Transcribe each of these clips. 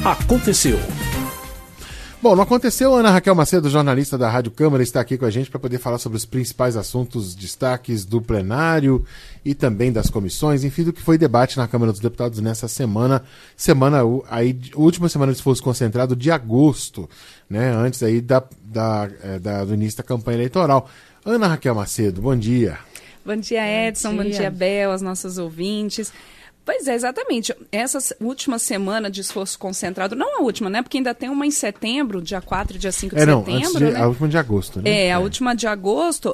Aconteceu. Bom, não aconteceu. Ana Raquel Macedo, jornalista da Rádio Câmara, está aqui com a gente para poder falar sobre os principais assuntos, destaques do plenário e também das comissões, enfim, do que foi debate na Câmara dos Deputados nessa semana, última semana de esforço concentrado de agosto, né, antes aí do início da campanha eleitoral. Ana Raquel Macedo, bom dia. Bom dia, Edson, bom dia, Bel, aos nossos ouvintes. Pois é, exatamente. Essa última semana de esforço concentrado, não a última, né? Porque ainda tem uma em setembro, dia 4 e dia 5 de setembro. Né? A última de agosto, né? A última de agosto.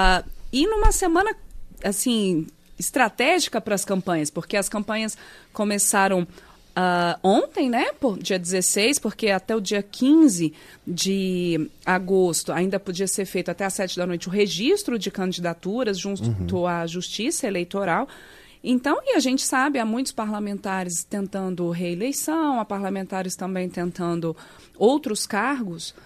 E numa semana, assim, estratégica para as campanhas, porque as campanhas começaram ontem, né? Dia 16, porque até o dia 15 de agosto ainda podia ser feito até às 7 da noite o registro de candidaturas junto à Justiça Eleitoral. Então, e a gente sabe, há muitos parlamentares tentando reeleição, há parlamentares também tentando outros cargos,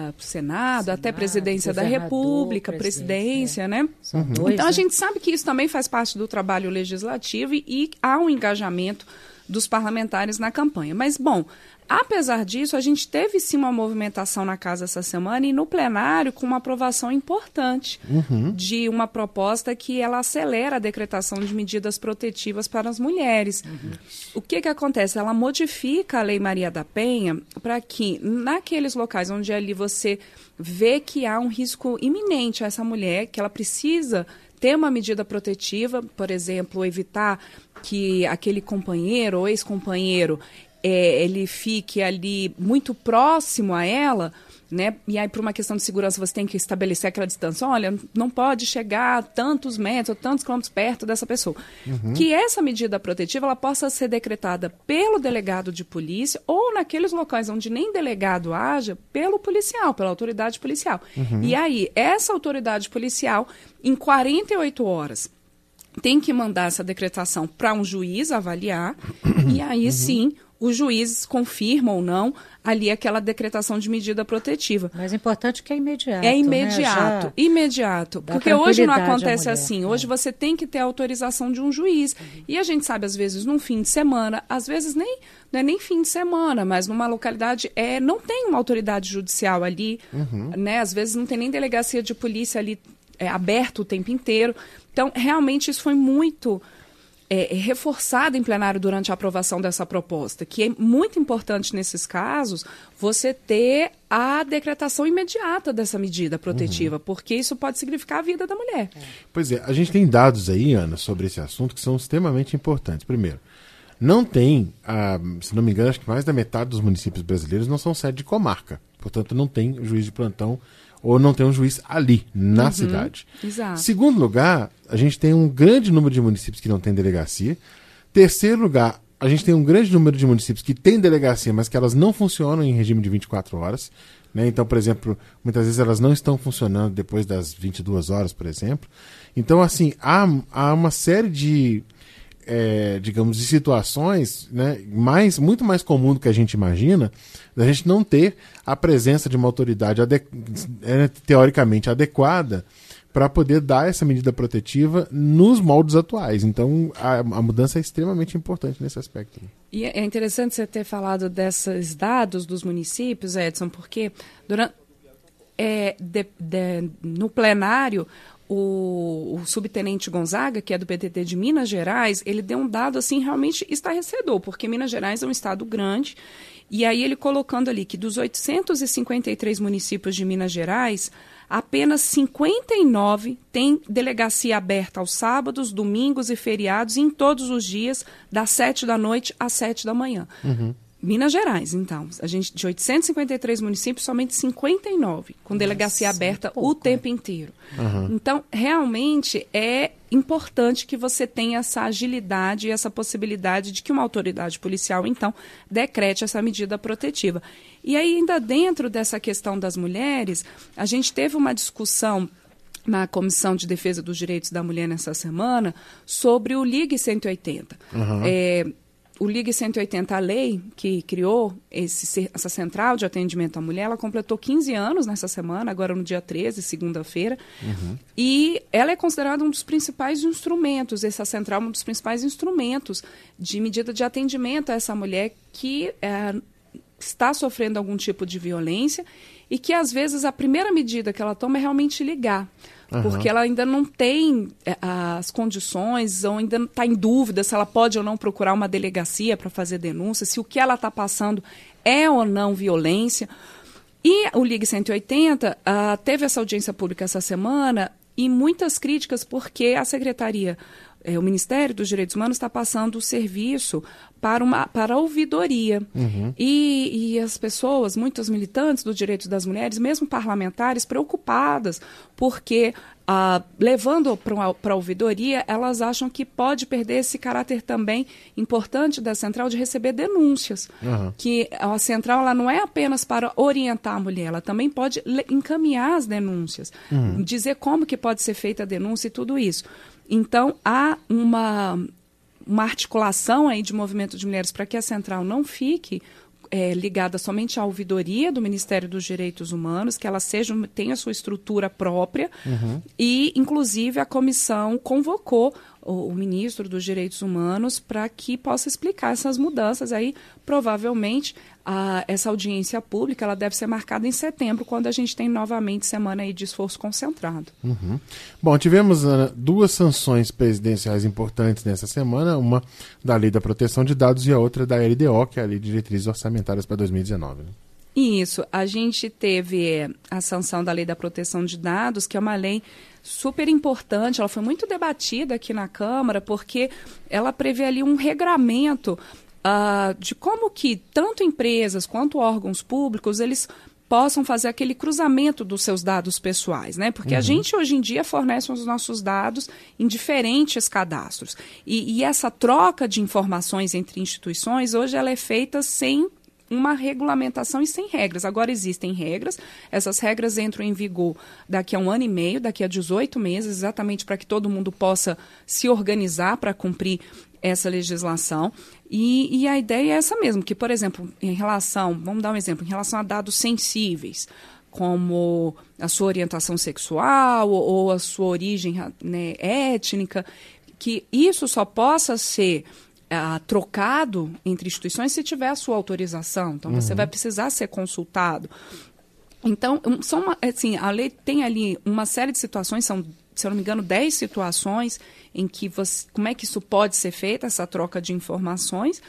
Senado, até presidência da República, presidência, né? Então, a gente sabe que isso também faz parte do trabalho legislativo e há um engajamento dos parlamentares na campanha. Mas, bom, apesar disso, a gente teve sim uma movimentação na casa essa semana e no plenário com uma aprovação importante de uma proposta que ela acelera a decretação de medidas protetivas para as mulheres. O que acontece? Ela modifica a Lei Maria da Penha para que naqueles locais onde ali você vê que há um risco iminente a essa mulher, que ela precisa ter uma medida protetiva, por exemplo, evitar que aquele companheiro ou ex-companheiro ele fique ali muito próximo a ela, né? E aí, por uma questão de segurança, você tem que estabelecer aquela distância. Olha, não pode chegar a tantos metros ou tantos quilômetros perto dessa pessoa. Que essa medida protetiva ela possa ser decretada pelo delegado de polícia ou naqueles locais onde nem delegado haja, pelo policial, pela autoridade policial. E aí, essa autoridade policial, em 48 horas, tem que mandar essa decretação para um juiz avaliar e aí sim o juiz confirma ou não ali aquela decretação de medida protetiva. Mas é importante que é imediato. É imediato, né? Imediato. Porque hoje não acontece assim. Hoje você tem que ter a autorização de um juiz. E a gente sabe, às vezes, num fim de semana, às vezes não é nem fim de semana, mas numa localidade não tem uma autoridade judicial ali, né? Às vezes não tem nem delegacia de polícia ali aberto o tempo inteiro. Então, realmente, isso foi muito reforçado em plenário durante a aprovação dessa proposta, que é muito importante nesses casos você ter a decretação imediata dessa medida protetiva, porque isso pode significar a vida da mulher. Pois é, a gente tem dados aí, Ana, sobre esse assunto que são extremamente importantes. Primeiro, não tem, se não me engano, acho que mais da metade dos municípios brasileiros não são sede de comarca, portanto não tem juiz de plantão ou não tem um juiz ali, na cidade. Exato. Segundo lugar, a gente tem um grande número de municípios que não tem delegacia. Terceiro lugar, a gente tem um grande número de municípios que têm delegacia, mas que elas não funcionam em regime de 24 horas. Né? Então, por exemplo, muitas vezes elas não estão funcionando depois das 22 horas, por exemplo. Então, assim, há uma série de, digamos, de situações, né, muito mais comum do que a gente imagina, da gente não ter a presença de uma autoridade teoricamente adequada para poder dar essa medida protetiva nos moldes atuais. Então, a mudança é extremamente importante nesse aspecto. E é interessante você ter falado desses dados dos municípios, Edson, porque no plenário, o subtenente Gonzaga, que é do PDT de Minas Gerais, ele deu um dado assim realmente estarrecedor, porque Minas Gerais é um estado grande, e aí ele colocando ali que dos 853 municípios de Minas Gerais, apenas 59 têm delegacia aberta aos sábados, domingos e feriados, e em todos os dias, das 7 da noite às 7 da manhã. Minas Gerais, então, a gente de 853 municípios, somente 59 com delegacia aberta o tempo inteiro. Então, realmente é importante que você tenha essa agilidade e essa possibilidade de que uma autoridade policial, então, decrete essa medida protetiva. E aí, ainda dentro dessa questão das mulheres, a gente teve uma discussão na Comissão de Defesa dos Direitos da Mulher nessa semana sobre o Ligue 180. O Ligue 180, a lei que criou essa central de atendimento à mulher, ela completou 15 anos nessa semana, agora no dia 13, segunda-feira, e ela é considerada um dos principais instrumentos, essa central, um dos principais instrumentos de medida de atendimento a essa mulher que está sofrendo algum tipo de violência e que, às vezes, a primeira medida que ela toma é realmente ligar. Porque ela ainda não tem as condições, ou ainda está em dúvida se ela pode ou não procurar uma delegacia para fazer denúncia, se o que ela está passando é ou não violência. E o Ligue 180 teve essa audiência pública essa semana e muitas críticas porque a Secretaria, o Ministério dos Direitos Humanos está passando o serviço para a ouvidoria. E as pessoas, muitos militantes dos direitos das mulheres, mesmo parlamentares, preocupadas, porque levando para a ouvidoria, elas acham que pode perder esse caráter também importante da central de receber denúncias. Que a central ela não é apenas para orientar a mulher, ela também pode encaminhar as denúncias, dizer como que pode ser feita a denúncia e tudo isso. Então, há uma articulação aí de movimento de mulheres para que a central não fique ligada somente à ouvidoria do Ministério dos Direitos Humanos, que ela tenha sua estrutura própria, e, inclusive, a comissão convocou o ministro dos Direitos Humanos para que possa explicar essas mudanças. Aí, provavelmente, essa audiência pública ela deve ser marcada em setembro, quando a gente tem novamente semana aí de esforço concentrado. Bom, tivemos duas sanções presidenciais importantes nessa semana, uma da Lei da Proteção de Dados e a outra da LDO, que é a Lei de Diretrizes Orçamentárias para 2019. Né? Isso, a gente teve a sanção da Lei da Proteção de Dados, que é uma lei super importante, ela foi muito debatida aqui na Câmara, porque ela prevê ali um regramento de como que tanto empresas quanto órgãos públicos, eles possam fazer aquele cruzamento dos seus dados pessoais, né? Porque a gente hoje em dia fornece os nossos dados em diferentes cadastros. E essa troca de informações entre instituições, hoje ela é feita sem uma regulamentação e sem regras. Agora existem regras, essas regras entram em vigor daqui a 1 ano e meio, daqui a 18 meses, exatamente para que todo mundo possa se organizar para cumprir essa legislação. E a ideia é essa mesmo, que, por exemplo, vamos dar um exemplo, em relação a dados sensíveis, como a sua orientação sexual ou a sua origem, né, étnica, que isso só possa ser trocado entre instituições se tiver a sua autorização. Então, você vai precisar ser consultado. Então, a lei tem ali uma série de situações, são, se eu não me engano, 10 situações em que como é que isso pode ser feito, essa troca de informações.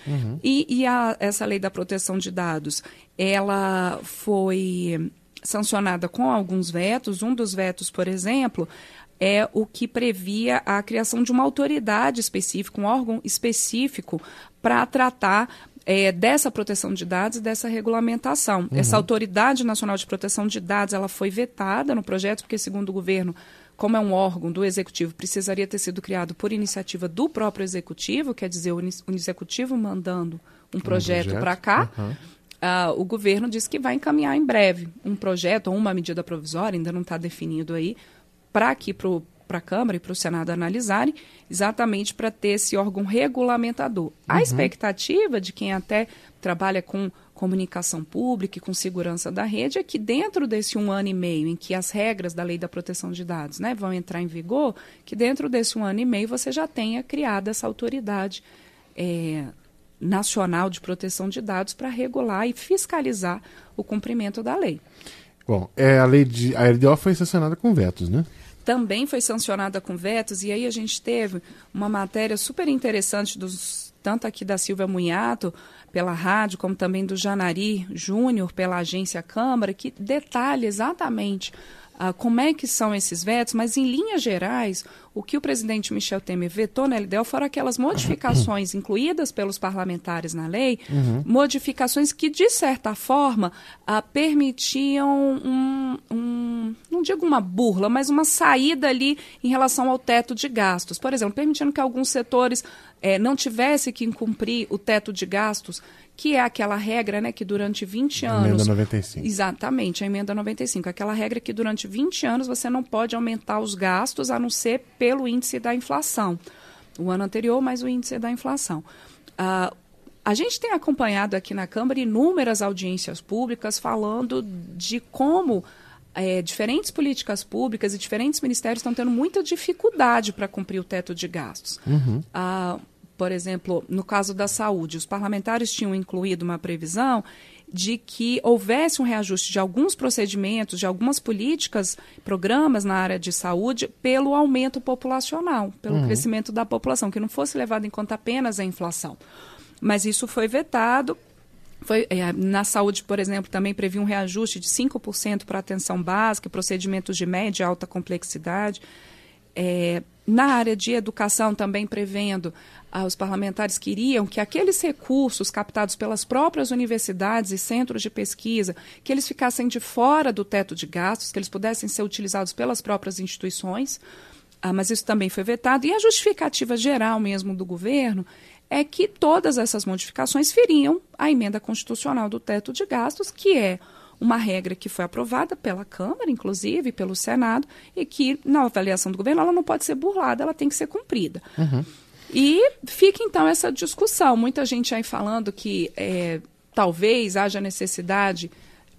Essa lei da proteção de dados, ela foi sancionada com alguns vetos. Um dos vetos, por exemplo, é o que previa a criação de uma autoridade específica, um órgão específico para tratar dessa proteção de dados e dessa regulamentação. Essa Autoridade Nacional de Proteção de Dados, ela foi vetada no projeto, porque, segundo o governo, como é um órgão do Executivo, precisaria ter sido criado por iniciativa do próprio Executivo, quer dizer, o Executivo mandando um projeto para cá. O governo disse que vai encaminhar em breve um projeto ou uma medida provisória, ainda não está definido aí, para aqui para a Câmara e para o Senado analisarem, exatamente para ter esse órgão regulamentador. A expectativa de quem até trabalha com comunicação pública e com segurança da rede é que dentro desse 1 ano e meio em que as regras da Lei da Proteção de Dados, né, vão entrar em vigor, que dentro desse 1 ano e meio você já tenha criado essa autoridade nacional de proteção de dados para regular e fiscalizar o cumprimento da lei. Bom, a LDO foi sancionada com vetos, né? Também foi sancionada com vetos, e aí a gente teve uma matéria super interessante, tanto aqui da Silvia Munhato, pela rádio, como também do Janari Júnior, pela agência Câmara, que detalha exatamente como é que são esses vetos, mas em linhas gerais, o que o presidente Michel Temer vetou na LDO foram aquelas modificações incluídas pelos parlamentares na lei, modificações que, de certa forma, permitiam não digo uma burla, mas uma saída ali em relação ao teto de gastos. Por exemplo, permitindo que alguns setores não tivessem que cumprir o teto de gastos, que é aquela regra, né, que durante 20 anos... Emenda 95. Exatamente, a emenda 95. Aquela regra que durante 20 anos você não pode aumentar os gastos, a não ser pelo índice da inflação. O ano anterior, mais o índice da inflação. A gente tem acompanhado aqui na Câmara inúmeras audiências públicas falando de como diferentes políticas públicas e diferentes ministérios estão tendo muita dificuldade para cumprir o teto de gastos. por exemplo, no caso da saúde, os parlamentares tinham incluído uma previsão de que houvesse um reajuste de alguns procedimentos, de algumas políticas, programas na área de saúde, pelo aumento populacional, pelo crescimento da população, que não fosse levado em conta apenas a inflação. Mas isso foi vetado. Na saúde, por exemplo, também previu um reajuste de 5% para atenção básica, procedimentos de média e alta complexidade. Na área de educação, também prevendo, os parlamentares queriam que aqueles recursos captados pelas próprias universidades e centros de pesquisa, que eles ficassem de fora do teto de gastos, que eles pudessem ser utilizados pelas próprias instituições, mas isso também foi vetado. E a justificativa geral mesmo do governo é que todas essas modificações feriam a emenda constitucional do teto de gastos, que é uma regra que foi aprovada pela Câmara, inclusive, pelo Senado, e que, na avaliação do governo, ela não pode ser burlada, ela tem que ser cumprida. E fica, então, essa discussão. Muita gente aí falando que talvez haja necessidade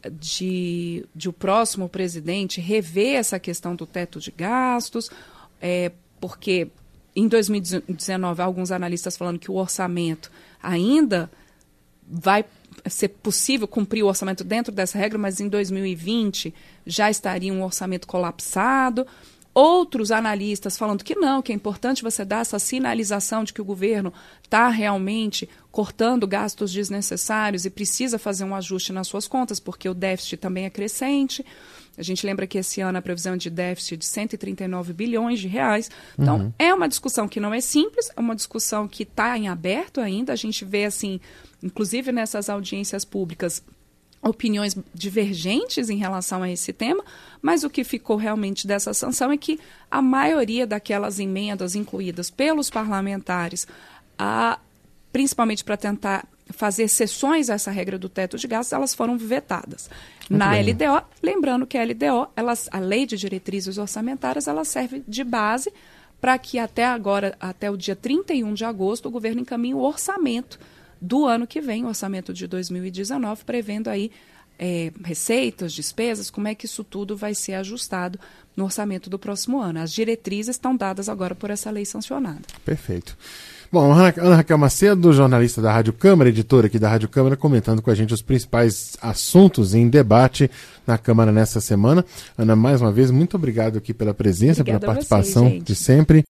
de o próximo presidente rever essa questão do teto de gastos, porque em 2019, há alguns analistas falando que o orçamento ainda vai ser possível cumprir o orçamento dentro dessa regra, mas em 2020 já estaria um orçamento colapsado. Outros analistas falando que não, que é importante você dar essa sinalização de que o governo está realmente cortando gastos desnecessários e precisa fazer um ajuste nas suas contas, porque o déficit também é crescente. A gente lembra que esse ano a previsão de déficit de 139 bilhões de reais. Então, é uma discussão que não é simples, é uma discussão que está em aberto ainda. A gente vê, assim, inclusive nessas audiências públicas, opiniões divergentes em relação a esse tema, mas o que ficou realmente dessa sanção é que a maioria daquelas emendas incluídas pelos parlamentares, principalmente para tentar fazer exceções a essa regra do teto de gastos, elas foram vetadas. Na LDO, lembrando que a LDO, a Lei de Diretrizes Orçamentárias, ela serve de base para que até agora, até o dia 31 de agosto, o governo encaminhe o orçamento do ano que vem, o orçamento de 2019, prevendo aí receitas, despesas, como é que isso tudo vai ser ajustado no orçamento do próximo ano. As diretrizes estão dadas agora por essa lei sancionada. Perfeito. Bom, Ana Raquel Macedo, jornalista da Rádio Câmara, editora aqui da Rádio Câmara, comentando com a gente os principais assuntos em debate na Câmara nessa semana. Ana, mais uma vez, muito obrigado aqui pela presença, pela participação de sempre.